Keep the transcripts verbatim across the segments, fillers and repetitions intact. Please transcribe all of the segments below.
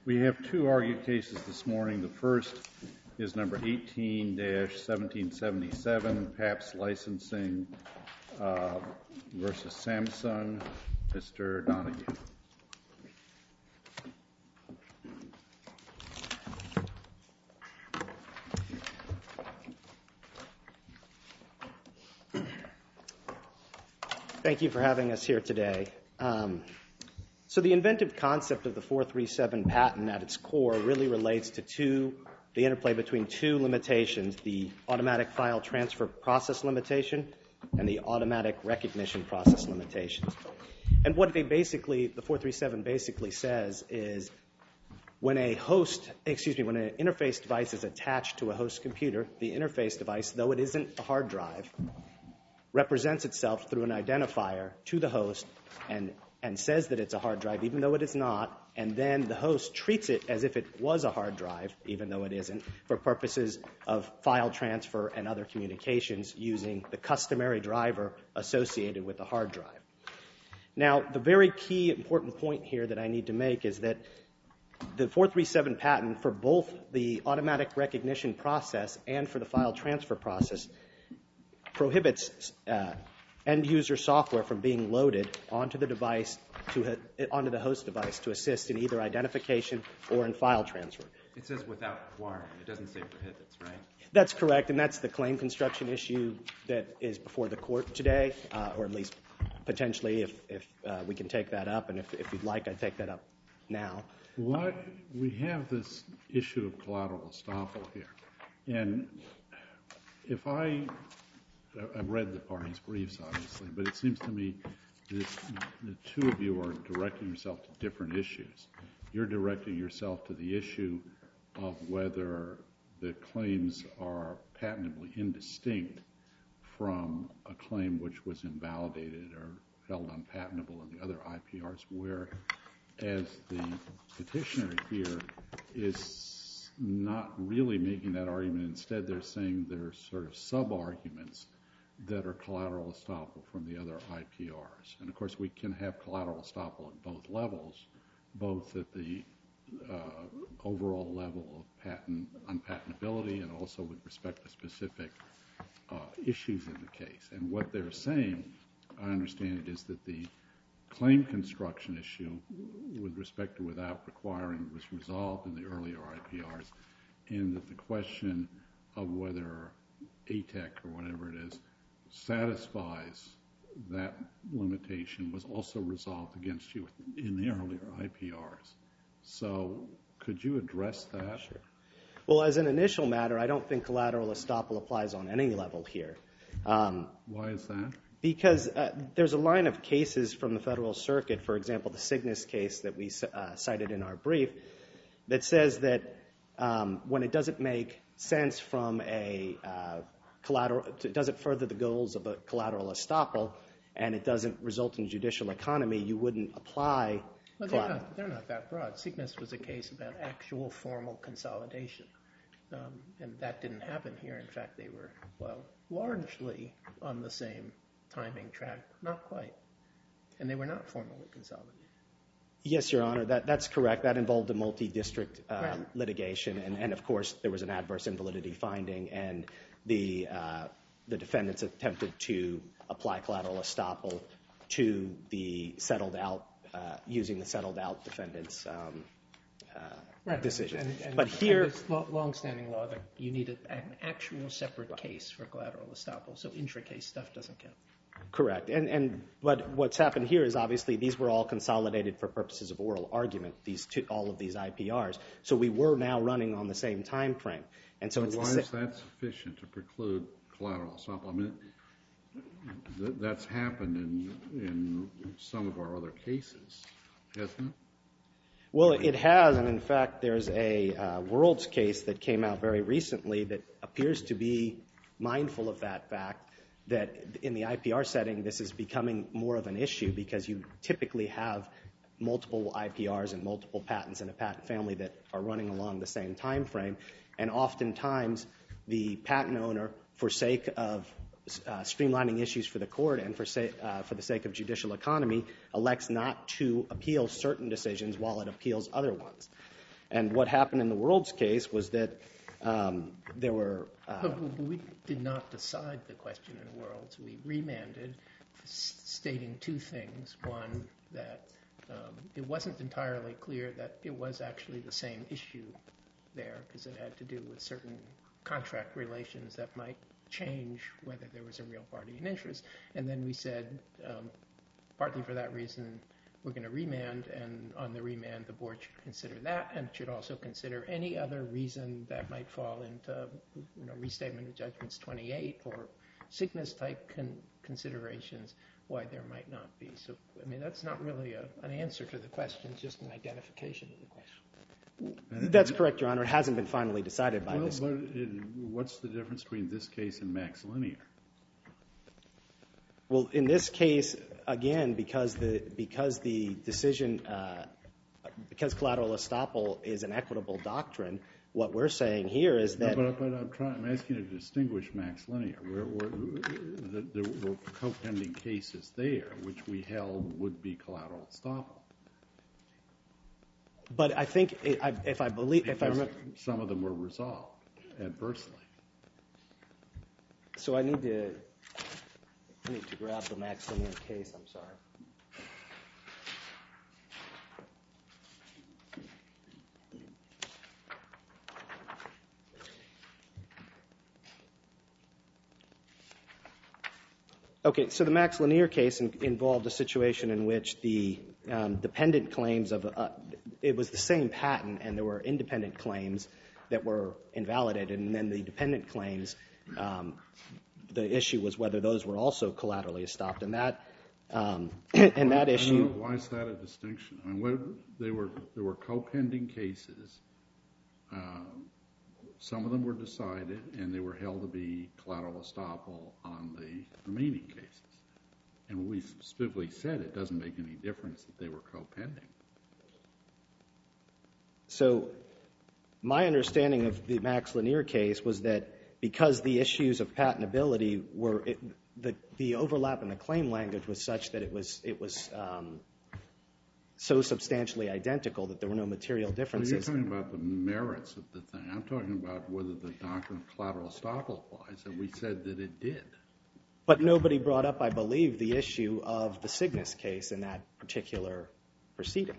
We have two argued cases this morning. The first is number eighteen dash seventeen seventy-seven, PAPS Licensing uh, versus Samsung. Mister Donahue. Thank you for having us here today. Um, so the inventive concept of the four three seven patent at its core really relates to two, the interplay between two limitations, the automatic file transfer process limitation and the automatic recognition process limitations. And what they basically, the four three seven basically says is when a host, excuse me, when an interface device is attached to a host computer, the interface device, though it isn't a hard drive, represents itself through an identifier to the host and, and says that it's a hard drive, even though it is not, and then the host treats it as if it was a hard drive, even though it isn't, for purposes of file transfer and other communications using the customary driver associated with the hard drive. Now, the very key important point here that I need to make is that the four three seven patent for both the automatic recognition process and for the file transfer process prohibits uh, end-user software from being loaded onto the device, to onto the host device to assist in either identification or in file transfer. It says without requiring. It doesn't say prohibits, right? That's correct, and that's the claim construction issue that is before the court today, uh, or at least potentially if, if uh, we can take that up, and if, if you'd like, I'd take that up now. Why, we have this issue of collateral estoppel here, and if I, I've read the parties' briefs, obviously, but it seems to me that the two of you are directing yourself to different issues. You're directing yourself to the issue of whether the claims are patently indistinct from a claim which was invalidated or held unpatentable in the other I P Rs, whereas the petitioner here is not really making that argument. Instead, they're saying there's sort of sub-arguments that are collateral estoppel from the other I P Rs. And of course, we can have collateral estoppel at both levels, both at the uh, overall level of patent unpatentability and also with respect to specific uh, issues in the case. And what they're saying, I understand it, is that the claim construction issue with respect to without requiring was resolved in the earlier I P Rs, and that the question of whether A T E C or whatever it is satisfies that limitation was also resolved against you in the earlier I P Rs. So could you address that? Sure. Well, as an initial matter, I don't think collateral estoppel applies on any level here. Um, Why is that? Because uh, there's a line of cases from the Federal Circuit, for example, the Cygnus case that we uh, cited in our brief, that says that um, when it doesn't make sense from a uh, collateral, it doesn't further the goals of a collateral estoppel, and it doesn't result in judicial economy, you wouldn't apply. Well, they're not, they're not that broad. Cygnus was a case about actual formal consolidation, um, and that didn't happen here. In fact, they were, well, largely on the same timing track, not quite, and they were not formally consolidated. Yes, Your Honor, that, that's correct. That involved a multi-district uh, right. litigation, and, and of course there was an adverse invalidity finding, and the uh, the defendants attempted to apply collateral estoppel to the settled out, uh, using the settled out defendants' um, uh, right. decision. And, and, but here, and lo- long-standing law that you need a, an actual separate right. case for collateral estoppel, so intra-case stuff doesn't count. Correct. And, and but what's happened here is obviously these were all consolidated for purposes of oral argument, these two, all of these I P Rs. So we were now running on the same time frame. And so, so it's why the is that sufficient to preclude collateral estoppel? I mean, th- that's happened in, in some of our other cases, hasn't it? Well, it has, and in fact, there's a uh, Worlds case that came out very recently that appears to be mindful of that fact, that in the I P R setting, this is becoming more of an issue because you typically have multiple I P Rs and multiple patents in a patent family that are running along the same time frame, and oftentimes the patent owner, for sake of uh, streamlining issues for the court and for, sa- uh, for the sake of judicial economy, elects not to appeal certain decisions while it appeals other ones. And what happened in the Worlds case was that um, there were... Uh, but we did not decide the question in Worlds. We remanded, stating two things. One, that um, it wasn't entirely clear that it was actually the same issue there, because it had to do with certain contract relations that might change whether there was a real party in interest. And then we said, um, partly for that reason, we're going to remand, and on the remand, the board should consider that, and should also consider any other reason that might fall into, you know, restatement of judgments twenty-eight or Cygnus-type con considerations, why there might not be. So, I mean, that's not really a, an answer to the question, it's just an identification of the question. That's correct, Your Honor. It hasn't been finally decided by well, this. But it, what's the difference between this case and Max Linear? Well, in this case, again, because the because the decision, uh, because collateral estoppel is an equitable doctrine, what we're saying here is that... No, but, but I'm, trying, I'm asking you to distinguish Max Linear. Where, where, the, there were co-pending cases there, which we held would be collateral estoppel. But I think, it, I, if I believe, if I Because remember... some of them were resolved adversely. So I need to, I need to grab the Max Linear case, I'm sorry. Okay, so the Max Linear case in, involved a situation in which the um, dependent claims of, uh, it was the same patent and there were independent claims that were invalidated, and then the dependent claims, um, the issue was whether those were also collaterally estopped, and that, um, and that I issue... don't know, why is that a distinction? I mean, what, they were, there were co-pending cases. Uh, Some of them were decided, and they were held to be collateral estoppel on the remaining cases. And we specifically said it doesn't make any difference that they were co-pending. So my understanding of the Max Linear case was that because the issues of patentability were, it, the, the overlap in the claim language was such that it was, it was um, so substantially identical that there were no material differences. Well, you're talking about the merits of the thing. I'm talking about whether the doctrine of collateral estoppel applies, and we said that it did. But nobody brought up, I believe, the issue of the Cygnus case in that particular proceeding.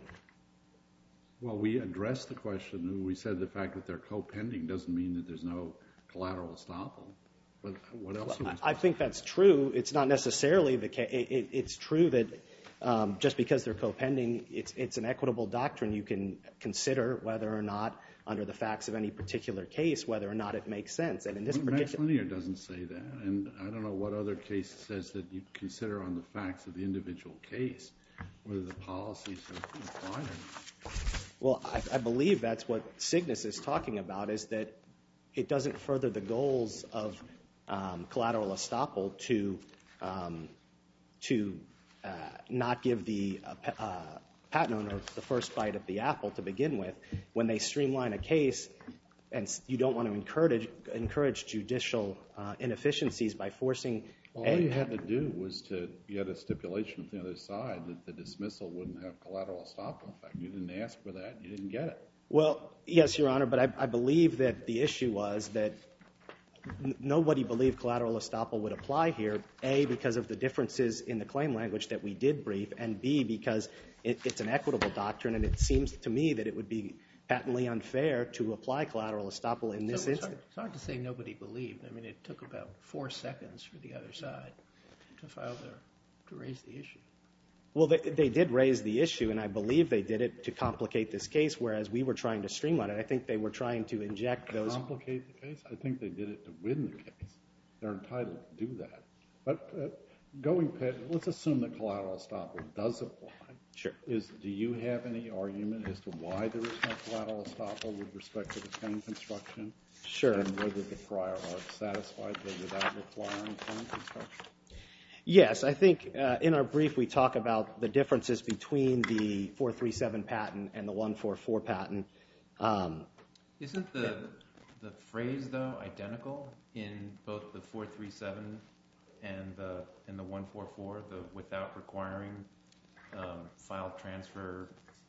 Well, we addressed the question. We said the fact that they're co-pending doesn't mean that there's no collateral estoppel. But what else? Well, I think that's true. It's not necessarily the case. It, it, it's true that um, just because they're co-pending, it's, it's an equitable doctrine. You can consider whether or not, under the facts of any particular case, whether or not it makes sense. And in this well, particular... Max Linear doesn't say that, and I don't know what other case says that you consider on the facts of the individual case whether the policies are applied or not. Well, I, I believe that's what Cygnus is talking about, is that it doesn't further the goals of um, collateral estoppel to um, to uh, not give the uh, uh, patent owner the first bite of the apple to begin with. When they streamline a case, and you don't want to encourage encourage judicial uh, inefficiencies by forcing. All you had to do was to get a stipulation from the other side that the dismissal wouldn't have collateral estoppel effect. You didn't ask for that. You didn't get it. Well, yes, Your Honor, but I, I believe that the issue was that n nobody believed collateral estoppel would apply here, A, because of the differences in the claim language that we did brief, and B, because it, it's an equitable doctrine, and it seems to me that it would be patently unfair to apply collateral estoppel in this so it's instance. hard, it's hard to say nobody believed. I mean, it took about four seconds for the other side to file their, to raise the issue. Well, they, they did raise the issue, and I believe they did it to complicate this case, whereas we were trying to streamline it. I think they were trying to inject those... Complicate the case? I think they did it to win the case. They're entitled to do that. But uh, going past, let's assume that collateral estoppel does apply. Sure. Is, do you have any argument as to why there is no collateral estoppel with respect to the claim construction? Sure. And whether the prior art satisfied that without requiring claim construction? Yes, I think uh, in our brief we talk about the differences between the four three seven patent and the one forty-four patent. Um, Isn't the the phrase though identical in both the four three seven and the and the one forty-four, the without requiring um, file transfer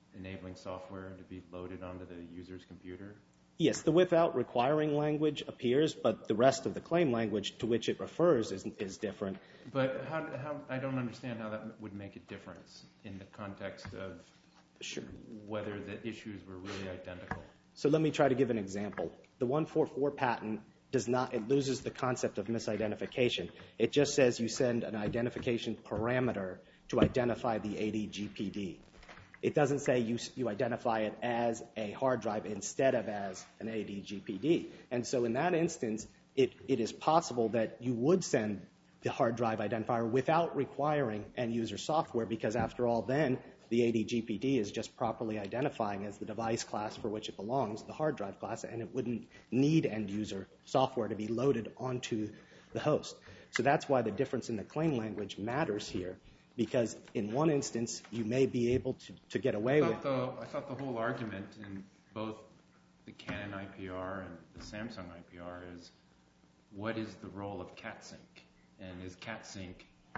enabling software to be loaded onto the user's computer? Yes, the without requiring language appears, but the rest of the claim language to which it refers is, is different. But how, how, I don't understand how that would make a difference in the context of Sure. whether the issues were really identical. So let me try to give an example. The one forty-four patent does not, it loses the concept of misidentification. It just says you send an identification parameter to identify the A D G P D. It doesn't say you, you identify it as a hard drive instead of as an A D G P D. And so in that instance, it, it is possible that you would send the hard drive identifier without requiring end-user software, because after all, then the A D G P D is just properly identifying as the device class for which it belongs, the hard drive class, and it wouldn't need end-user software to be loaded onto the host. So that's why the difference in the claim language matters here, because in one instance, you may be able to, to get away I with... thought, the, I thought the whole argument in both the Canon I P R and the Samsung I P R is, what is the role of CatSync? And is CatSync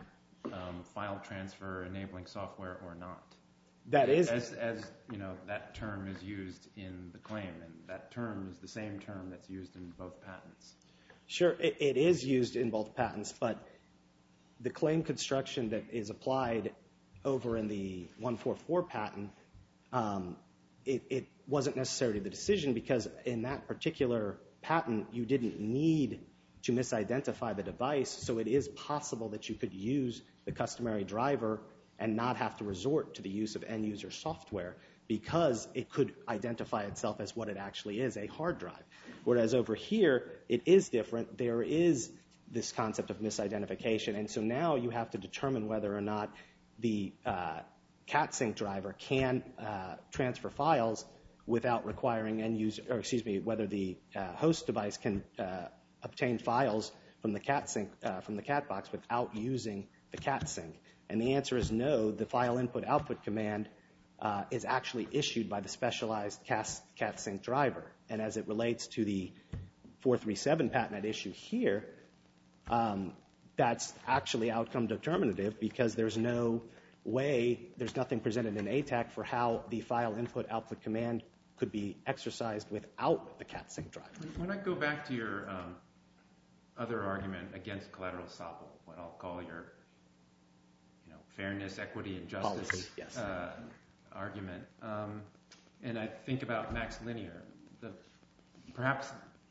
um, file transfer enabling software or not? That is... As, as, you know, that term is used in the claim, and that term is the same term that's used in both patents. Sure, it, it is used in both patents, but the claim construction that is applied over in the one forty-four patent, um, it, it wasn't necessarily the decision, because in that particular patent, you didn't need to misidentify the device, so it is possible that you could use the customary driver and not have to resort to the use of end-user software, because it could identify itself as what it actually is, a hard drive. Whereas over here, it is different. There is this concept of misidentification, and so now you have to determine whether or not the uh, CatSync driver can uh, transfer files without requiring end-user, or excuse me, whether the uh, host device can uh, obtain files from the CatSync, uh, from the CatBox without using the CatSync. And the answer is no. The file input-output command uh, is actually issued by the specialized CatSync driver. And as it relates to the four thirty-seven patent at issue here, um, that's actually outcome determinative, because there's no way, there's nothing presented in A T A C for how the file input-output command could be exercised without the CatSync driver. When I go back to your um, other argument against collateral estoppel, what I'll call your you know, fairness, equity, and justice Policy, yes. uh, argument, um, and I think about Max Linear, the, perhaps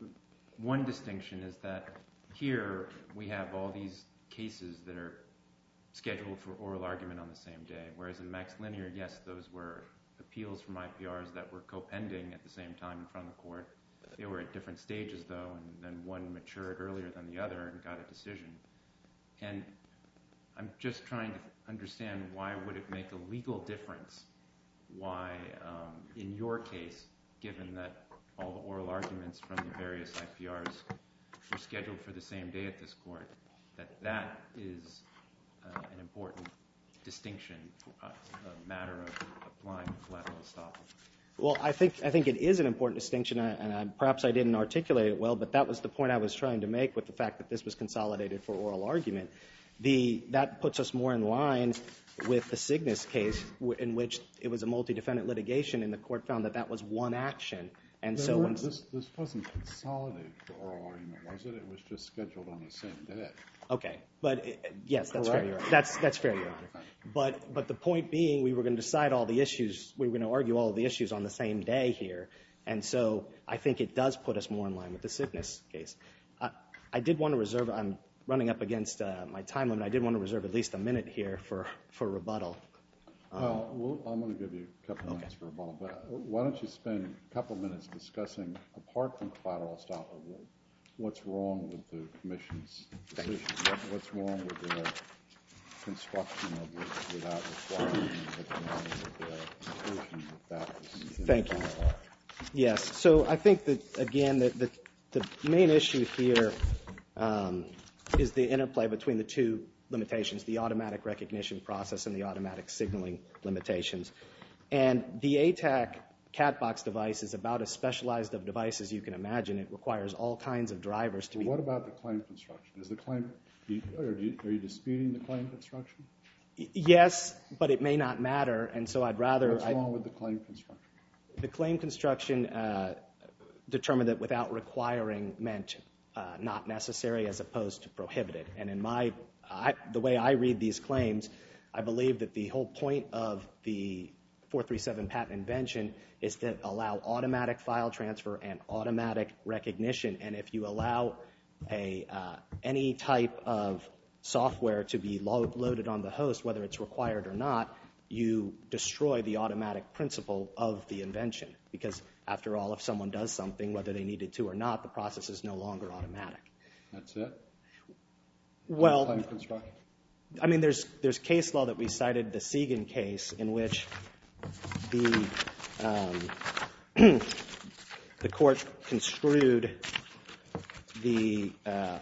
one distinction is that here we have all these cases that are scheduled for oral argument on the same day, whereas in Max Linear, yes, those were appeals from I P Rs that were co-pending at the same time in front of the court. They were at different stages, though, and then one matured earlier than the other and got a decision. And I'm just trying to understand, why would it make a legal difference why, um, in your case, given that all the oral arguments from the various I P Rs were scheduled for the same day at this court, that that is uh, an important distinction, uh, a matter of applying collateral estoppel? Well, I think I think it is an important distinction, and I, perhaps I didn't articulate it well, but that was the point I was trying to make with the fact that this was consolidated for oral argument. The, that puts us more in line with the Cygnus case, w in which it was a multi-defendant litigation, and the court found that that was one action. And There so were- when, this, this wasn't consolidated for oral argument, was it? It was just scheduled on the same day. okay, but it, yes, that's Correct? fair, Your Honor. That's that's fair, Your Honor. But but the point being, we were going to decide all the issues. We were going to argue all of the issues on the same day here, and so I think it does put us more in line with the Cygnus case. I, I did want to reserve. I'm running up against uh, my time limit. I did want to reserve at least a minute here for for rebuttal. Um, Well, we'll I'm going to give you a couple minutes for rebuttal, but why don't you spend a couple minutes discussing, apart from collateral estoppel, what's wrong with the Commission's decision? What, what's wrong with their construction of it without requiring, what's wrong with their conclusion that that was in Thank the you. final art? Yes. So I think that, again, the, the, the main issue here um, is the interplay between the two limitations, the automatic recognition process and the automatic signaling limitations. And the A T A C CatBox device is about as specialized of device as you can imagine. It requires all kinds of drivers to be... What about the claim construction? Is the claim, are you, are you disputing the claim construction? Yes, but it may not matter, and so I'd rather... What's wrong with the claim construction? The claim construction uh, determined that without requiring meant uh, not necessary as opposed to prohibited. And in my, I, the way I read these claims, I believe that the whole point of the four three seven patent invention is to allow automatic file transfer and automatic recognition. And if you allow a uh, any type of software to be lo- loaded on the host, whether it's required or not, you destroy the automatic principle of the invention. Because after all, if someone does something, whether they needed to or not, the process is no longer automatic. That's it? Well, claim construction? I mean, there's there's case law that we cited, the Segan case, in which the um, the court construed the uh,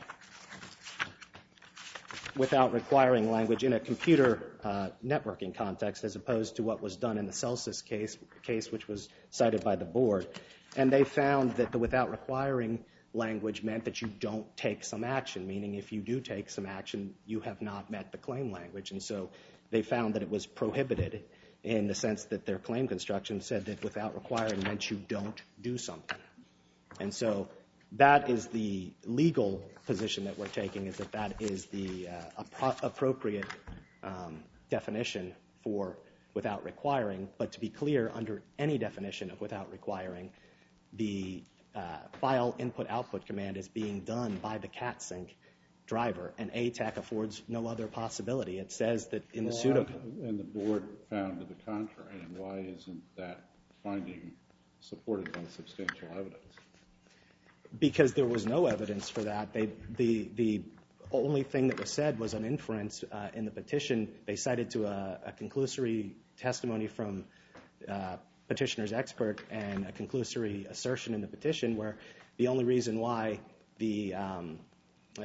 without requiring language in a computer uh, networking context, as opposed to what was done in the Celsius case, case which was cited by the board. And they found that the without requiring language meant that you don't take some action, meaning if you do take some action, you have not met the claim language. And so they found that it was prohibited in the sense that their claim construction said that without requiring meant you don't do something. And so that is the legal position that we're taking, is that that is the uh, appro- appropriate um, definition for without requiring. But to be clear, under any definition of without requiring, the uh, file input-output command is being done by the CatSync driver, and A T A C affords no other possibility. It says that in the well, pseudocode. And the board found to the contrary, and why isn't that finding supported by substantial evidence? Because there was no evidence for that. They, the, the only thing that was said was an inference uh, in the petition. They cited to a, a conclusory testimony from uh, petitioner's expert and a conclusory assertion in the petition where the only reason why the um, uh,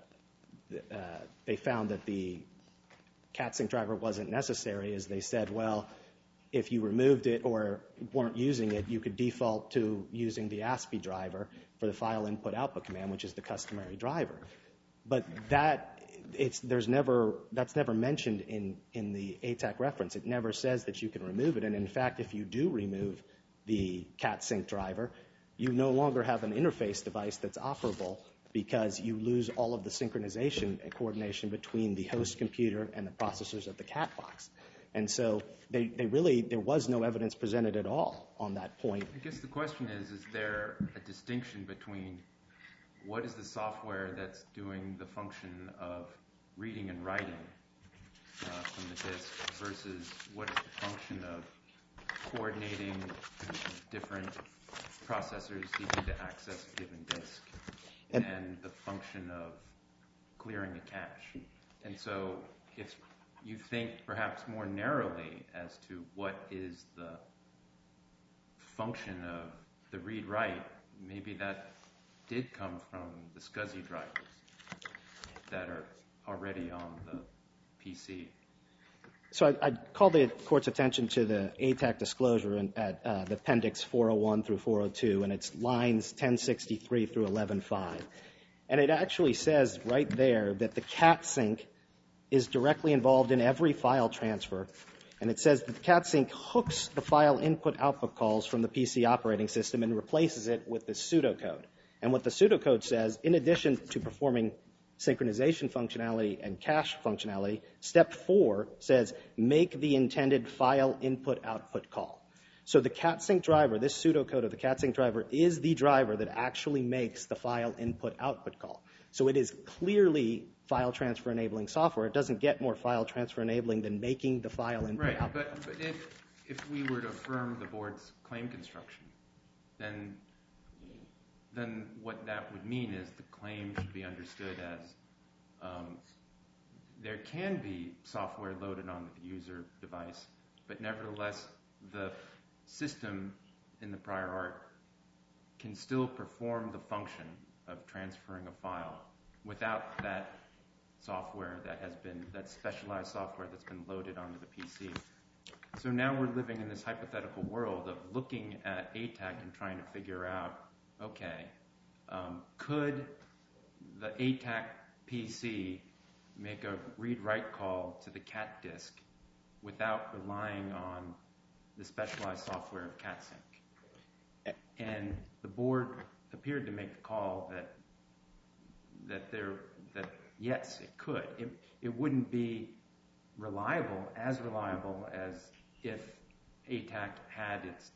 uh, they found that the CatSync driver wasn't necessary is they said, well, if you removed it or weren't using it, you could default to using the A S P I driver for the file input-output command, which is the customary driver. But that it's there's never that's never mentioned in in the A T A C reference. It never says that you can remove it. And in fact, if you do remove the CatSync driver, you no longer have an interface device that's operable because you lose all of the synchronization and coordination between the host computer and the processors of the cat box. And so they, they really, there was no evidence presented at all on that point. I guess the question is, is there a distinction between what is the software that's doing the function of reading and writing uh, from the disk versus what is the function of coordinating different processors seeking to access a given disk and, and the function of clearing a cache? And so if you think perhaps more narrowly as to what is the function of the read-write, maybe that did come from the SCSI drivers that are already on the P C. So I, I'd call the court's attention to the A T A C disclosure in, at uh, the appendix four oh one through four oh two, and it's lines ten sixty-three through eleven five. And it actually says right there that the CatSync is directly involved in every file transfer. And it says that CatSync hooks the file input-output calls from the P C operating system and replaces it with the pseudocode. And what the pseudocode says, in addition to performing synchronization functionality and cache functionality, step four says make the intended file input-output call. So the CatSync driver, this pseudocode of the CatSync driver, is the driver that actually makes the file input-output call. So it is clearly file transfer enabling software. It doesn't get more file transfer enabling than making the file input right, output. But, but if, if we were to affirm the board's claim construction, then, then what that would mean is the claim should be understood as um, there can be software loaded on the user device, but nevertheless the system in the prior art can still perform the function of transferring a file without that software that has been, that specialized software that's been loaded onto the P C. So now we're living in this hypothetical world of looking at A T A C and trying to figure out, okay, um, could the A T A C P C make a read-write call to the cat disk without relying on the specialized software of CatSync. And the board appeared to make the call that that there that yes, it could. It, it wouldn't be reliable, as reliable as if A T A C had its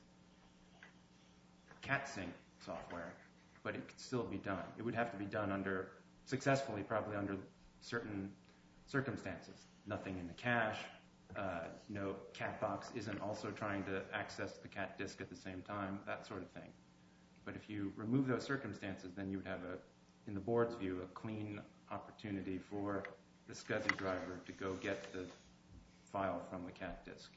CatSync software, but it could still be done. It would have to be done under successfully, probably under certain circumstances. Nothing in the cache. Uh, no, CatBox isn't also trying to access the cat disk at the same time, that sort of thing. But if you remove those circumstances, then you would have, a, in the board's view, a clean opportunity for the SCSI driver to go get the file from the cat disk.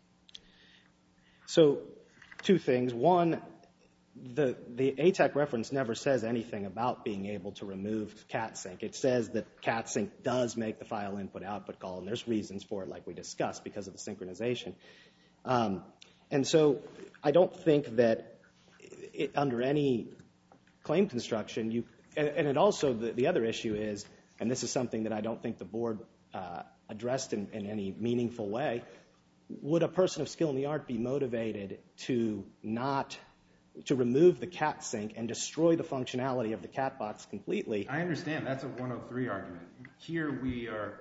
So two things. One, the, the A T A C reference never says anything about being able to remove CatSync. It says that CatSync does make the file input-output call, and there's reasons for it, like we discussed, because of the synchronization. Um, and so I don't think that it, under any claim construction, you and, and it also, the, the other issue is, and this is something that I don't think the board uh, addressed in, in any meaningful way, would a person of skill in the art be motivated to not to remove the CatSync and destroy the functionality of the CatBox completely? I understand. That's a one oh three argument. Here we are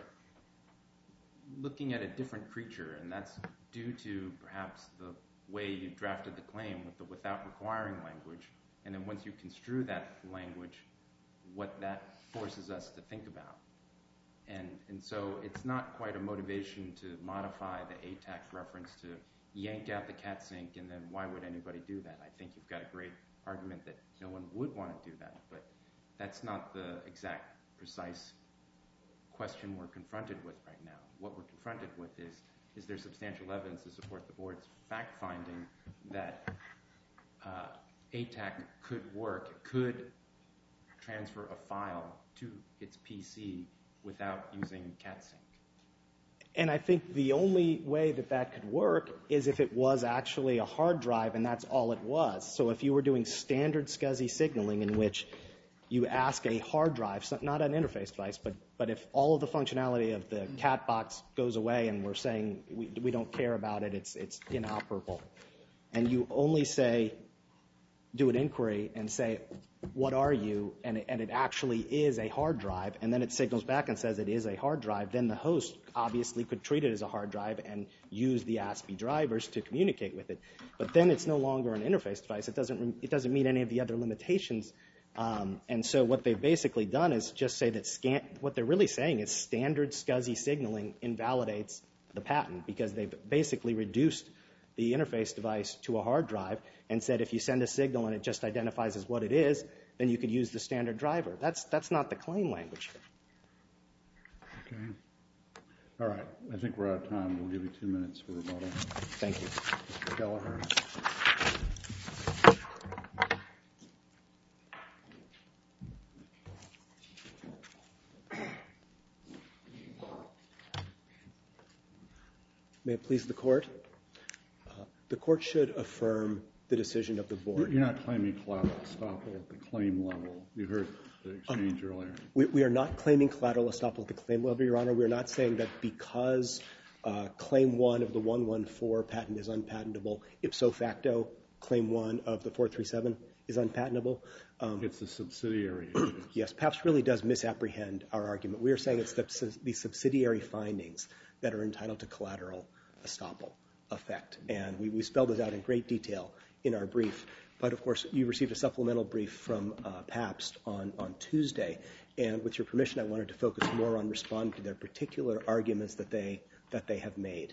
looking at a different creature, and that's due to perhaps the way you drafted the claim with the without requiring language. And then once you construe that language, what that forces us to think about. And, and so it's not quite a motivation to modify the A T A C reference to yank out the CatSync, and then why would anybody do that? I think you've got a great argument that no one would want to do that, but that's not the exact, precise question we're confronted with right now. What we're confronted with is, is there substantial evidence to support the board's fact-finding that uh, A T A C could work, could transfer a file to its P C without using CatSync? And I think the only way that that could work is if it was actually a hard drive and that's all it was. So if you were doing standard SCSI signaling in which you ask a hard drive, not an interface device, but, but if all of the functionality of the CatBox goes away and we're saying we, we don't care about it, it's, it's inoperable, and you only say, do an inquiry and say, what are you? And it, and it actually is a hard drive, and then it signals back and says it is a hard drive, then the host obviously could treat it as a hard drive and use the A S C I I drivers to communicate with it. But then it's no longer an interface device. It doesn't, it doesn't meet any of the other limitations. Um, and so what they've basically done is just say that scan, what they're really saying is standard SCSI signaling invalidates the patent, because they've basically reduced the interface device to a hard drive and said if you send a signal and it just identifies as what it is, then you could use the standard driver. That's, that's not the claim language. Okay. All right. I think we're out of time. We'll give you two minutes for rebuttal. Thank you. Mister Kelleher. May it please the Court? Uh, the Court should affirm the decision of the Board. You're not claiming collateral estoppel at the claim level. You heard the exchange um, earlier. We, we are not claiming collateral estoppel at the claim level, Your Honor. We are not saying that because uh, Claim one of the one one four patent is unpatentable, ipso facto, Claim one of the four three seven is unpatentable. Um, it's the subsidiary issues. Yes, PAPS really does misapprehend our argument. We are saying it's the, the subsidiary findings that are entitled to collateral estoppel effect. And we, we spelled those out in great detail in our brief. But, of course, you received a supplemental brief from uh, PAPS on, on Tuesday. And with your permission, I wanted to focus more on responding to their particular arguments that they, that they have made.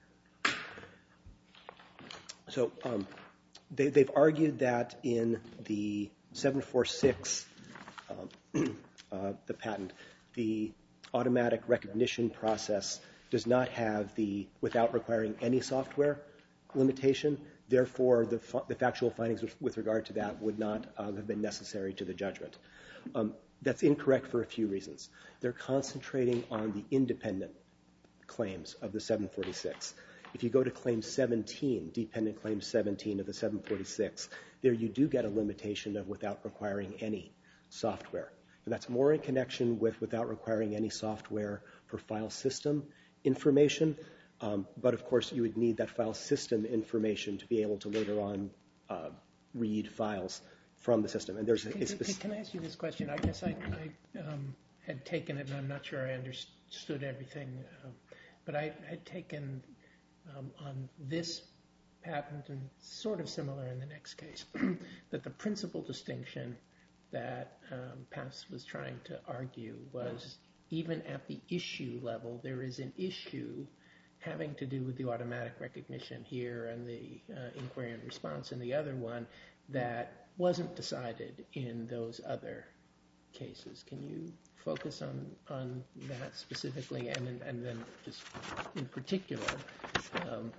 So um, they, they've argued that in the seven forty-six, um, uh, the patent, the automatic recognition process does not have the without requiring any software limitation. Therefore, the, the factual findings with, with regard to that would not uh, have been necessary to the judgment. Um, that's incorrect for a few reasons. They're concentrating on the independent claims of the seven forty-six. If you go to Claim seventeen, dependent Claim seventeen of the seven forty-six, there you do get a limitation of without requiring any software. That's more in connection with without requiring any software for file system information. Um, but of course, you would need that file system information to be able to later on uh, read files from the system. And there's a, can, a specific... Can I ask you this question? I guess I, I um, had taken it, and I'm not sure I understood everything, uh, but I had taken um, on this patent, and sort of similar in the next case, that the principal distinction that um, P A S was trying to argue was even at the issue level, there is an issue having to do with the automatic recognition here and the uh, inquiry and response in the other one that wasn't decided in those other cases. Can you focus on, on that specifically, and, and then just in particular, um,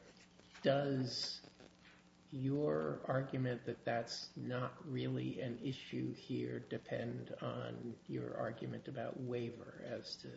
does your argument that that's not really an issue here depend on your argument about waiver as to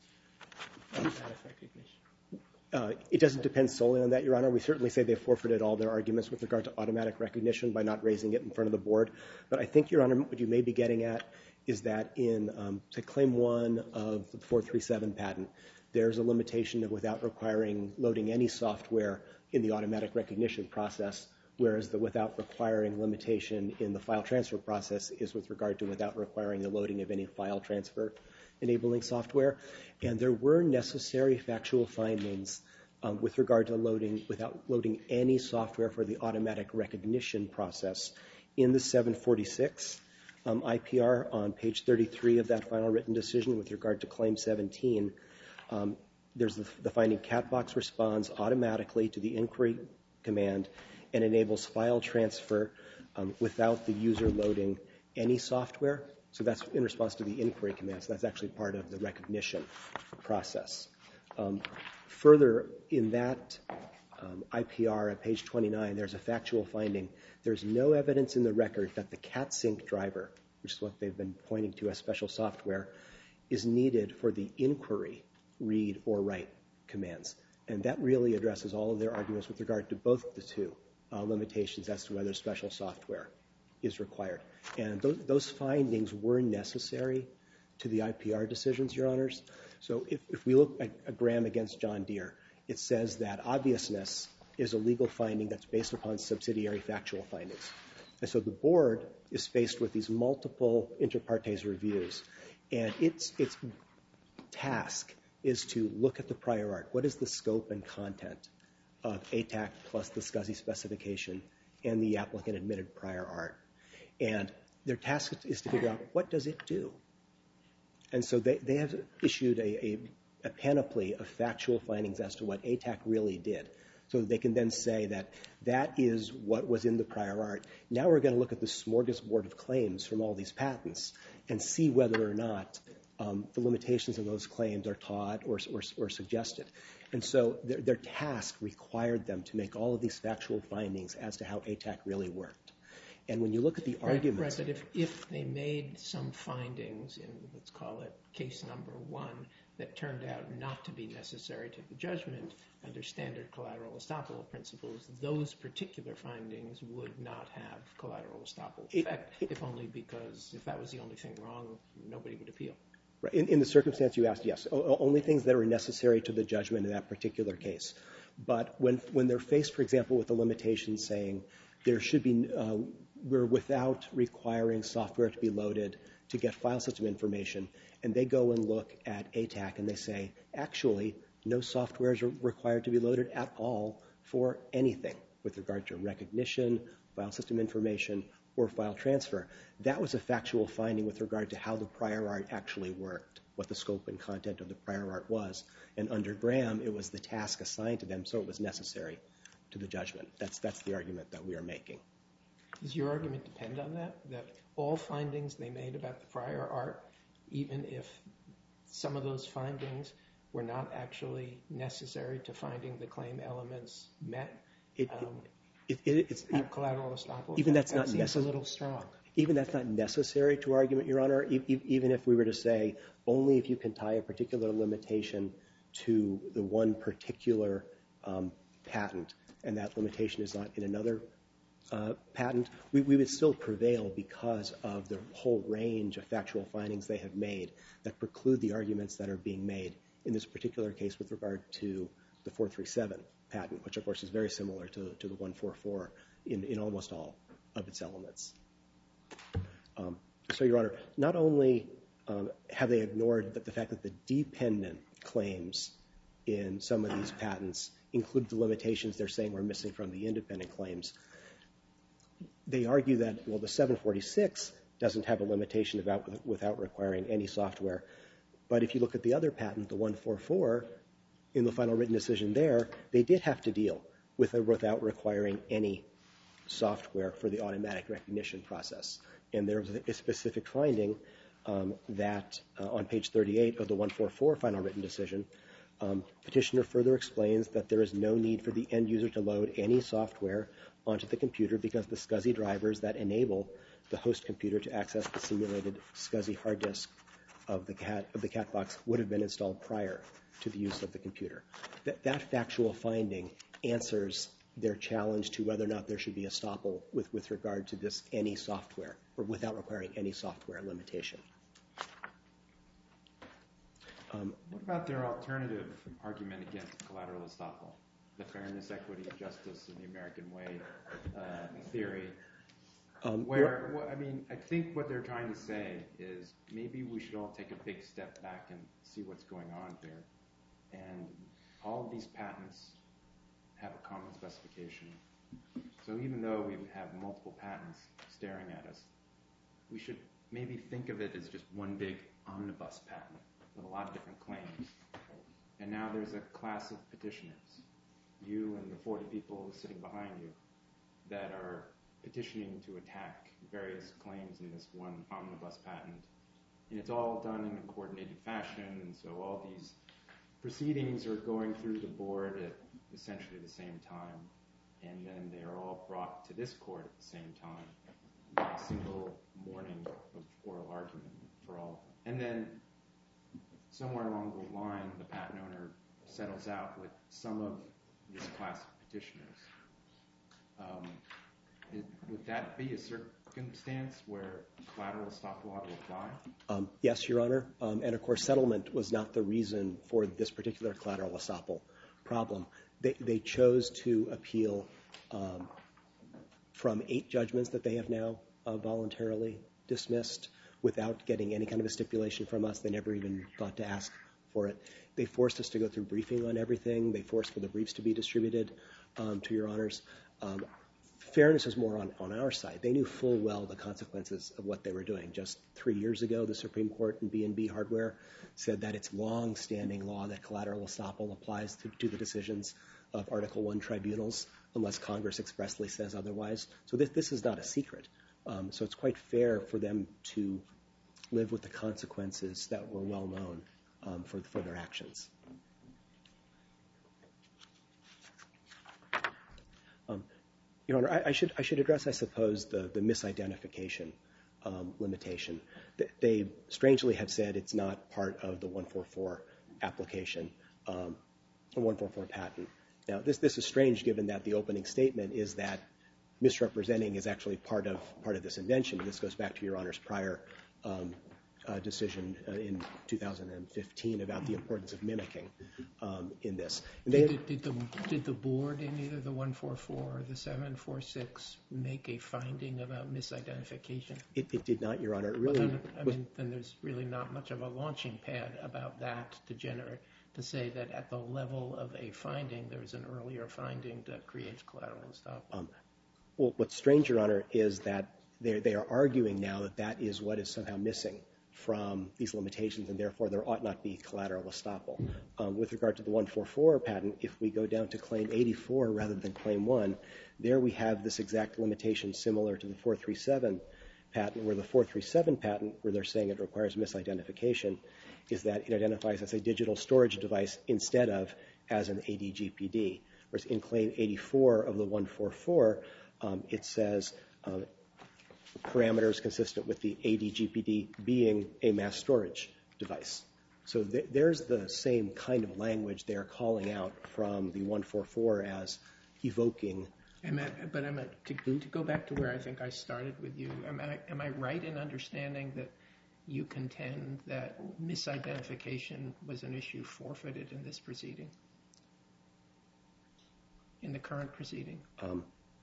automatic recognition? Uh, it doesn't depend solely on that, Your Honor. We certainly say they forfeited all their arguments with regard to automatic recognition by not raising it in front of the board. But I think, Your Honor, what you may be getting at is that in, um, say, Claim one of the four three seven patent, there's a limitation of without requiring loading any software in the automatic recognition process, whereas the without requiring limitation in the file transfer process is with regard to without requiring the loading of any file transfer enabling software. And there were necessary factual findings um, with regard to loading without loading any software for the automatic recognition process in the seven forty-six um, I P R on page thirty-three of that final written decision with regard to Claim seventeen. Um, there's the, the finding Catbox responds automatically to the inquiry command and enables file transfer um, without the user loading any software. So that's in response to the inquiry command. So that's actually part of the recognition process. Um, further, in that um, I P R at page twenty-nine, there's a factual finding. There's no evidence in the record that the CatSync driver, which is what they've been pointing to as special software, is needed for the inquiry read or write commands. And that really addresses all of their arguments with regard to both the two uh, limitations as to whether special software is required. And those, those findings were necessary to the I P R decisions, Your Honors. So if, if we look at a Graham against John Deere, it says that obviousness is a legal finding that's based upon subsidiary factual findings. And so the board is faced with these multiple inter partes reviews, and its, its task is to look at the prior art. What is the scope and content of A T A C plus the SCSI specification and the applicant admitted prior art? And their task is to figure out, what does it do? And so they, they have issued a, a, a panoply of factual findings as to what A T A C really did. So they can then say that that is what was in the prior art. Now we're going to look at the smorgasbord of claims from all these patents and see whether or not um, the limitations of those claims are taught or, or, or suggested. And so their, their task required them to make all of these factual findings as to how A T A C really worked. And when you look at the right, arguments... Right, but if, if they made some findings in, let's call it case number one, that turned out not to be necessary to the judgment under standard collateral estoppel principles, those particular findings would not have collateral estoppel effect, it, it, if only because if that was the only thing wrong, nobody would appeal. Right. In, in the circumstance you asked, yes. O- only things that are necessary to the judgment in that particular case. But when, when they're faced, for example, with the limitation saying there should be, uh, we're without requiring software to be loaded to get file system information, and they go and look at A T A C and they say, actually, no software is required to be loaded at all for anything with regard to recognition, file system information, or file transfer. That was a factual finding with regard to how the prior art actually worked, what the scope and content of the prior art was. And under Graham, it was the task assigned to them, so it was necessary to the judgment. That's, that's the argument that we are making. Does your argument depend on that, that all findings they made about the prior art, even if some of those findings were not actually necessary to finding the claim elements met, It, um, it, it, it's, have collateral estoppel? even that's that not seems necessary. a little strong. Even that's not necessary to argument, Your Honor. E- e- even if we were to say only if you can tie a particular limitation to the one particular um, patent, and that limitation is not in another uh, patent, we, we would still prevail because of the whole range of factual findings they have made that preclude the arguments that are being made in this particular case with regard to the four three seven patent, which of course is very similar to, to the one forty-four in, in almost all of its elements. Um, so, Your Honor, not only um, have they ignored the, the fact that the dependent claims in some of these patents include the limitations they're saying were missing from the independent claims, they argue that, well, the seven forty-six doesn't have a limitation about without requiring any software. But if you look at the other patent, the one forty-four, in the final written decision there, they did have to deal with a without requiring any software for the automatic recognition process. And there was a specific finding um, that uh, on page thirty-eight of the one forty-four final written decision, um, petitioner further explains that there is no need for the end user to load any software onto the computer because the SCSI drivers that enable the host computer to access the simulated SCSI hard disk of the cat of the cat box would have been installed prior to the use of the computer. That, that factual finding answers their challenge to whether or not there should be estoppel with, with regard to this any software, or without requiring any software limitation. Um, What about their alternative argument against collateral estoppel? The fairness, equity, justice, and the American way uh, theory. um, Where, well, I mean, I think what they're trying to say is maybe we should all take a big step back and see what's going on here. And all of these patents have a common specification. So even though we have multiple patents staring at us, we should maybe think of it as just one big omnibus patent with a lot of different claims. And now there's a class of petitioners, you and the forty people sitting behind you, that are petitioning to attack various claims in this one omnibus patent. And it's all done in a coordinated fashion, and so all these proceedings are going through the board at essentially the same time, and then they are all brought to this court at the same time, a single morning of oral argument for all. And then somewhere along the line, the patent owner settles out with some of this class of petitioners. Um, it, would that be a circumstance where collateral estoppel ought to apply? Um, yes, Your Honor. Um, and of course, settlement was not the reason for this particular collateral estoppel problem. They, they chose to appeal um, from eight judgments that they have now uh, voluntarily dismissed without getting any kind of a stipulation from us. They never even thought to ask for it. They forced us to go through briefing on everything. They forced for the briefs to be distributed um, to Your Honors. Um, fairness is more on, on our side. They knew full well the consequences of what they were doing. Just three years ago, the Supreme Court in B and B Hardware said that it's long-standing law that collateral estoppel applies to, to the decisions of Article one tribunals unless Congress expressly says otherwise. So this, this is not a secret. Um, so it's quite fair for them to live with the consequences that were well known um, for, for their actions. Um, Your Honor, I, I should I should address, I suppose, the, the misidentification um, limitation. They strangely have said it's not part of the one forty-four application, um, the one forty-four patent. Now, this this is strange given that the opening statement is that misrepresenting is actually part of part of this invention. This goes back to Your Honor's prior um, uh, decision uh, in two thousand fifteen about the importance of mimicking um, in this. And they, Did, did, the, did the board in either the one forty-four or the seven forty-six make a finding about misidentification? it, it did not, Your Honor. It really Well, then, I was, mean, then there's really not much of a launching pad about that to generate, to say that at the level of a finding, there's an earlier finding that creates collateral estoppel. Um, well, what's strange, Your Honor, is that they they are arguing now that that is what is somehow missing from these limitations, and therefore there ought not be collateral estoppel. Um, with regard to the one forty-four patent, if we go down to Claim eighty-four rather than Claim one, there we have this exact limitation similar to the four thirty-seven patent, where the four thirty-seven patent, where they're saying it requires misidentification, is that it identifies as a digital storage device instead of as an A D G P D. Whereas in Claim eighty-four of the one forty-four, um, it says uh, parameters consistent with the A D G P D being a mass storage device. So th there's the same kind of language they're calling out from the one forty-four as evoking Am I, but am I, to, to go back to where I think I started with you, am I, am I right in understanding that you contend that misidentification was an issue forfeited in this proceeding? In the current proceeding? Um,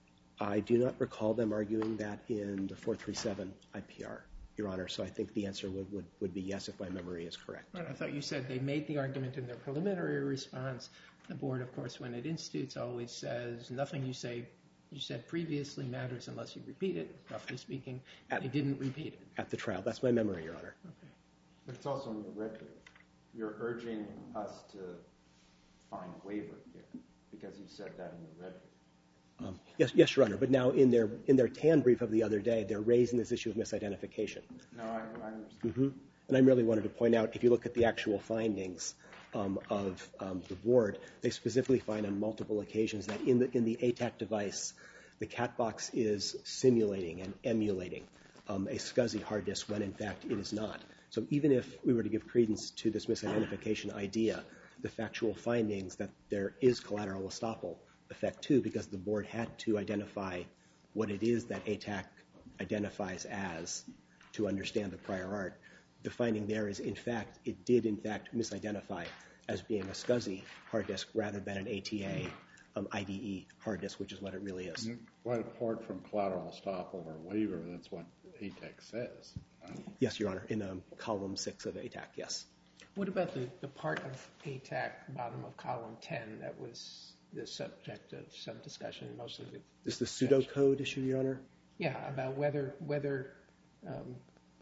I do not recall them arguing that in the four three seven I P R, Your Honor, so I think the answer would, would, would be yes if my memory is correct. Right, I thought you said they made the argument in their preliminary response. The board, of course, when it institutes, always says nothing you say you said previously matters unless you repeat it, roughly speaking. At, they didn't repeat it. At the trial. That's my memory, Your Honor. Okay. But it's also in your red brief. You're urging us to find waiver here because you said that in your red brief. Um, yes, yes, Your Honor, but now in their in their Tan brief of the other day, they're raising this issue of misidentification. No, I, I understand. Mm-hmm. And I merely wanted to point out, if you look at the actual findings um, of um, the board, they specifically find on multiple occasions that in the in the A T A C device, the cat box is simulating and emulating um, a SCSI hard disk when in fact it is not. So even if we were to give credence to this misidentification idea, the factual findings that there is collateral estoppel effect too, because the board had to identify what it is that A T A C identifies as to understand the prior art. The finding there is, in fact, it did, in fact, misidentify as being a SCSI hard disk rather than an A T A um, I D E hard disk, which is what it really is. Quite apart from collateral estoppel or waiver, that's what A T A C says. Right? Yes, Your Honor, in um, column six of A T A C, yes. What about the, the part of A T A C, bottom of column ten, that was the subject of some discussion, mostly with... This is the pseudocode issue, Your Honor? Yeah, about whether, whether um,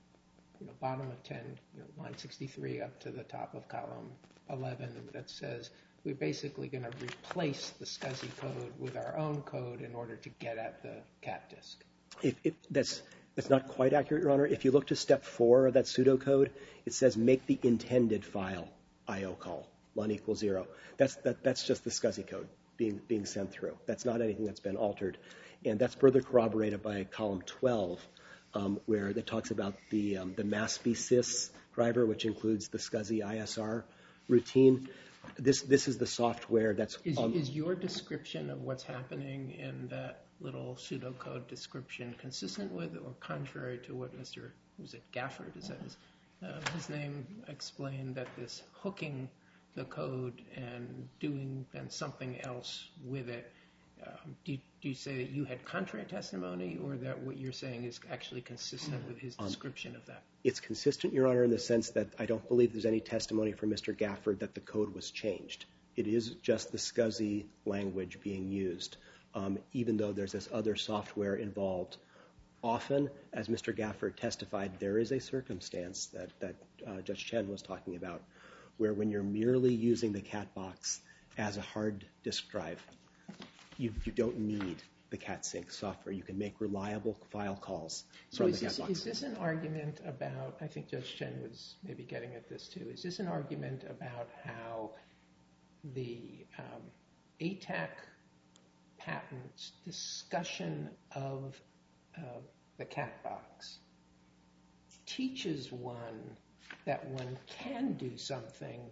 you know, bottom of ten, you know, line sixty-three up to the top of column eleven, that says we're basically going to replace the SCSI code with our own code in order to get at the cat disk. If, if that's, that's not quite accurate, Your Honor. If you look to step four of that pseudocode, it says make the intended file I O call, one equals zero. That's, that, that's just the SCSI code being, being sent through. That's not anything that's been altered. And that's further corroborated by column twelve, um, where it talks about the, um, the MASP-sys driver, which includes the SCSI I S R routine. This, this is the software that's... Is, on, is your description of what's happening in that little pseudocode description consistent with or contrary to what Mister was it Gafford, is that his, uh, his name, explained, that this hooking the code and doing then something else with it, um, do, do you say that you had contrary testimony, or that what you're saying is actually consistent with his description of that? It's consistent, Your Honor, in the sense that I don't believe there's any testimony from Mister Gafford that the code was changed. It is just the SCSI language being used, um, even though there's this other software involved. Often, as Mister Gafford testified, there is a circumstance that, that uh, Judge Chen was talking about, where when you're merely using the cat box as a hard disk drive, you, you don't need the CatSync software. You can make reliable file calls so from is the this, cat box. is this an argument about, I think Judge Chen was maybe getting at this too, is this an argument about how the um, A T A C patent's discussion of uh, the cat box teaches one that one can do something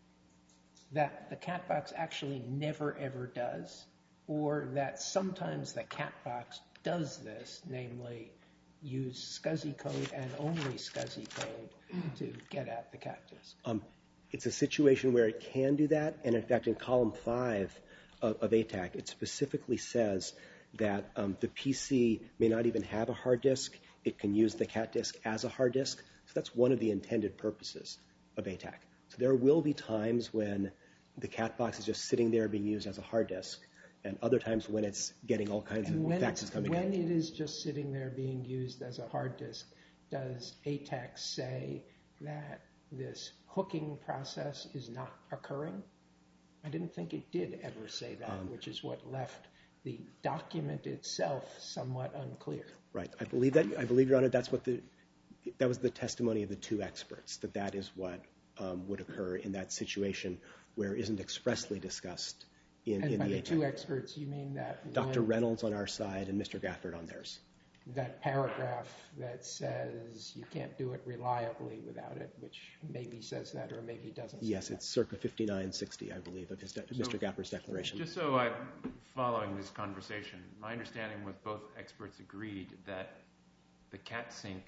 that the cat box actually never ever does, or that sometimes the cat box does this, namely use SCSI code and only SCSI code to get at the cat disk? Um, it's a situation where it can do that, and in fact in column five of, of A T A C, it specifically says that um, the P C may not even have a hard disk. It can use the cat disk as a hard disk. So that's one of the intended purposes of A T A C. So there will be times when the cat box is just sitting there being used as a hard disk, and other times when it's getting all kinds And of when, faxes coming when in. it is just sitting there being used as a hard disk, does A T A C say that this hooking process is not occurring? I didn't think it did ever say that, um, which is what left the document itself somewhat unclear. Right. I believe that. I believe, Your Honor, that's what the that was the testimony of the two experts, that that is what um, would occur in that situation where it isn't expressly discussed in, and in by the the A T A C. two experts, you mean that Doctor when, Reynolds on our side and Mister Gafford on theirs. that paragraph that says you can't do it reliably without it, which maybe says that or maybe doesn't say Yes, that. it's circa fifty-nine sixty, I believe, of his de- Mister Gapper's declaration. Just so I'm following this conversation, my understanding was both experts agreed that the CatSync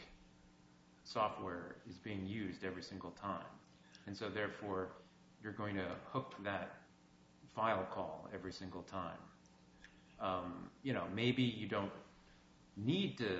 software is being used every single time. And so therefore, you're going to hook that file call every single time. Um, you know, maybe you don't need to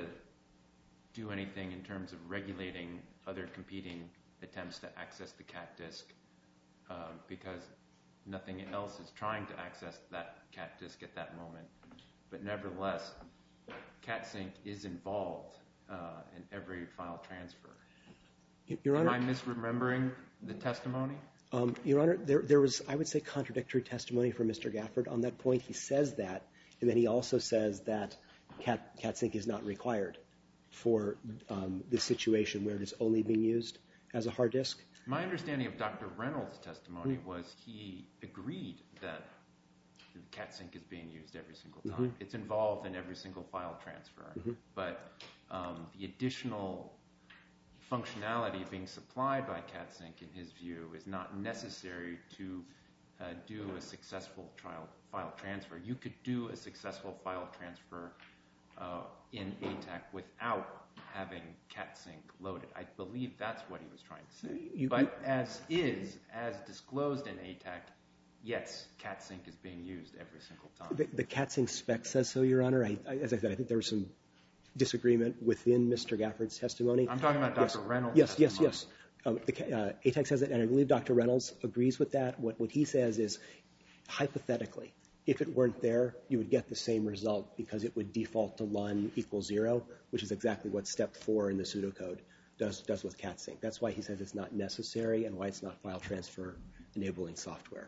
do anything in terms of regulating other competing attempts to access the cat disk uh, because nothing else is trying to access that cat disk at that moment. But nevertheless, CatSync is involved uh, in every file transfer. Your Honor, Am I misremembering the testimony? Um, Your Honor, there, there was, I would say, contradictory testimony from Mister Gafford on that point. He says that, and then he also says that Cat, CatSync is not required for um, this situation where it is only being used as a hard disk. My understanding of Doctor Reynolds' testimony mm-hmm. was he agreed that CatSync is being used every single time. Mm-hmm. It's involved in every single file transfer. Mm-hmm. But um, the additional functionality being supplied by CatSync, in his view, is not necessary to uh, do a successful trial file transfer. You could do a successful file transfer uh, in A T A C without having CatSync loaded. I believe that's what he was trying to say. You, but you, as is, as disclosed in A T A C, yes, CatSync is being used every single time. The, the CatSync spec says so, Your Honor. I, I, as I said, I think there was some disagreement within Mister Gafford's testimony. I'm talking about Doctor Yes. Reynolds' Yes, testimony. yes, yes. Um, the, uh, A T A C says it, and I believe Doctor Reynolds agrees with that. What, what he says is, hypothetically, if it weren't there, you would get the same result because it would default to Lun equals zero, which is exactly what step four in the pseudocode does, does with CatSync. That's why he says it's not necessary and why it's not file transfer enabling software.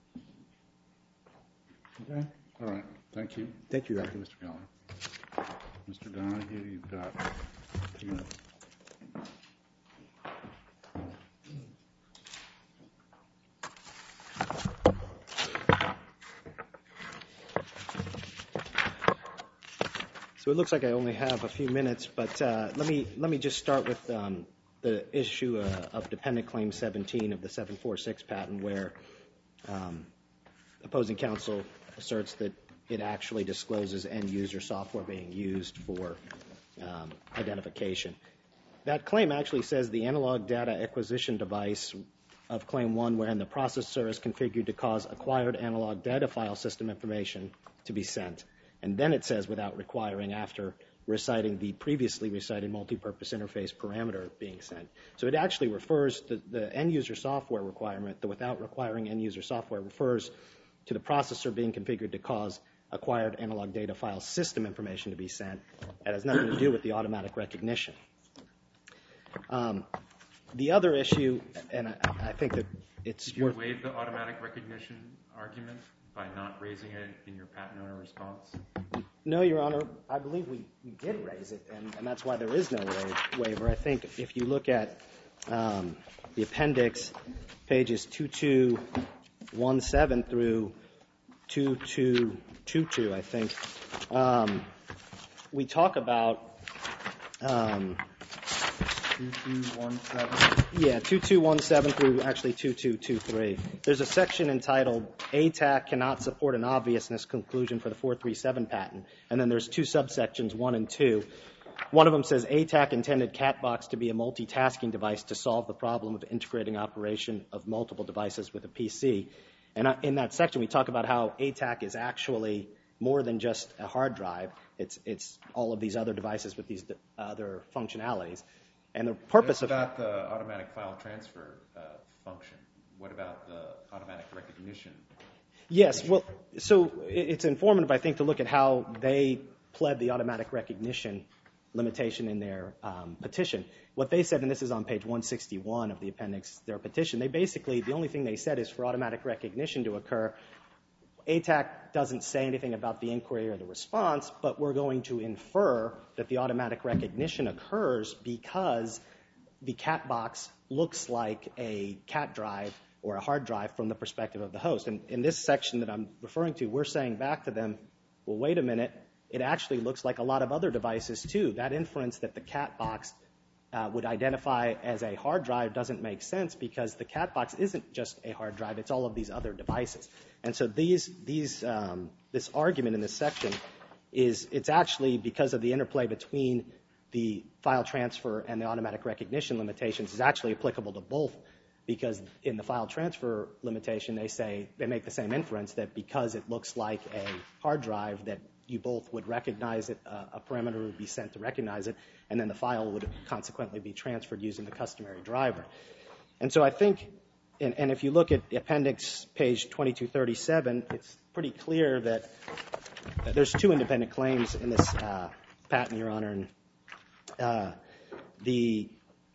Okay. All right. Thank you. Thank you, Your Thank Honor. you, Mister Geller. Mister Donahue, you've got two minutes. So it looks like I only have a few minutes, but uh, let me let me just start with um, the issue uh, of Dependent Claim seventeen of the seven forty-six patent, where um, opposing counsel asserts that it actually discloses end-user software being used for um, identification. That claim actually says the analog data acquisition device of Claim one, wherein the processor is configured to cause acquired analog data file system information to be sent. And then it says without requiring after reciting the previously recited multipurpose interface parameter being sent. So it actually refers to the end-user software requirement, the without requiring end-user software refers to the processor being configured to cause acquired analog data file system information to be sent. It has nothing to do with the automatic recognition. Um, the other issue, and I, I think that it's Did you worth... waive the automatic recognition argument by not raising it in your patent owner response? No, Your Honor. I believe we, we did raise it, and, and that's why there is no wa- waiver. I think if you look at um, the appendix, pages two two one seven through two two two two, I think, um, we talk about... Um, two two one seven? Yeah, two two one seven through actually two two two three. There's a section entitled A T A C cannot support an obviousness conclusion for the four three seven patent. And then there's two subsections, one and two. One of them says A T A C intended CatBox to be a multitasking device to solve the problem of integrating operation of multiple devices with a P C. And in that section, we talk about how A T A C is actually more than just a hard drive. It's, it's all of these other devices with these other functionalities. And the purpose what of... about the automatic file transfer uh, function? What about the automatic recognition? Yes, well, so it's informative, I think, to look at how they pled the automatic recognition limitation in their um, petition. What they said, and this is on page one sixty-one of the appendix, their petition, they basically, the only thing they said is for automatic recognition to occur, A T A C doesn't say anything about the inquiry or the response, but we're going to infer that the automatic recognition occurs because the CatBox looks like a cat drive or a hard drive from the perspective of the host. And in this section that I'm referring to, we're saying back to them, well, wait a minute, it actually looks like a lot of other devices too. That inference that the cat box uh, would identify as a hard drive doesn't make sense because the cat box isn't just a hard drive, it's all of these other devices. And so these, these, um, this argument in this section is, it's actually because of the interplay between the file transfer and the automatic recognition limitations is actually applicable to both, because in the file transfer limitation, they say, they make the same inference that because it looks like a hard drive that you both would recognize it, uh, a parameter would be sent to recognize it, and then the file would consequently be transferred using the customary driver. And so I think, and, and if you look at appendix page twenty-two thirty-seven, it's pretty clear that there's two independent claims in this uh, patent, Your Honor. And uh, the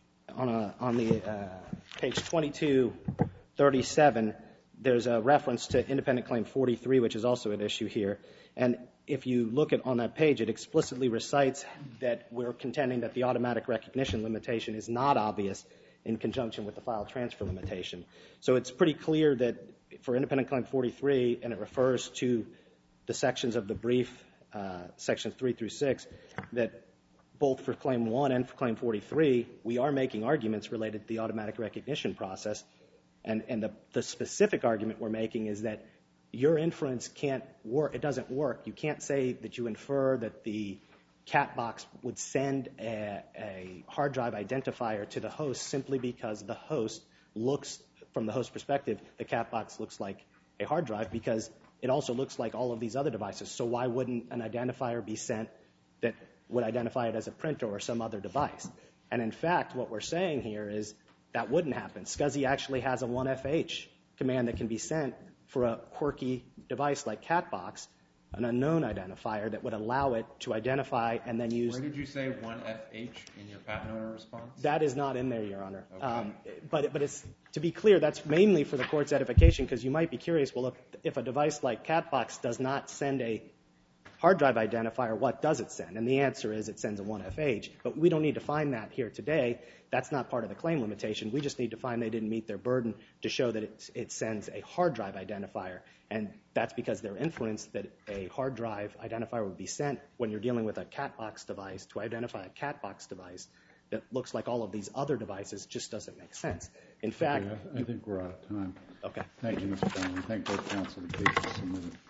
on a on the uh, page twenty-two thirty-seven, there's a reference to independent claim forty-three, which is also an issue here. And if you look at on that page, it explicitly recites that we're contending that the automatic recognition limitation is not obvious in conjunction with the file transfer limitation. So it's pretty clear that for independent claim forty-three, and it refers to the sections of the brief, uh, sections three through six, that both for claim one and for claim forty-three, we are making arguments related to the automatic recognition process. And, and the, the specific argument we're making is that your inference can't work, it doesn't work. You can't say that you infer that the cat box would send a, a hard drive identifier to the host simply because the host looks, from the host perspective, the cat box looks like a hard drive because it also looks like all of these other devices. So why wouldn't an identifier be sent that would identify it as a printer or some other device? And in fact, what we're saying here is that wouldn't happen. SCSI actually has a one F H command that can be sent for a quirky device like Catbox, an unknown identifier that would allow it to identify and then use... Where did you say one F H in your patent owner response? That is not in there, Your Honor. Okay. Um, but, but it's, to be clear, that's mainly for the court's edification, because you might be curious, well, if, if a device like Catbox does not send a hard drive identifier, what does it send? And the answer is it sends a one F H. But we don't need to find that here today. That's not part of the claim limitation. We just need to find they didn't meet their burden to show that it, it sends a hard drive identifier. And that's because their inference that a hard drive identifier would be sent when you're dealing with a Catbox device to identify a Catbox device that looks like all of these other devices just doesn't make sense. In fact... Okay, I, I think we're out of time. Okay. Thank you, Mister Brown. Thank both counsel. The case is submitted.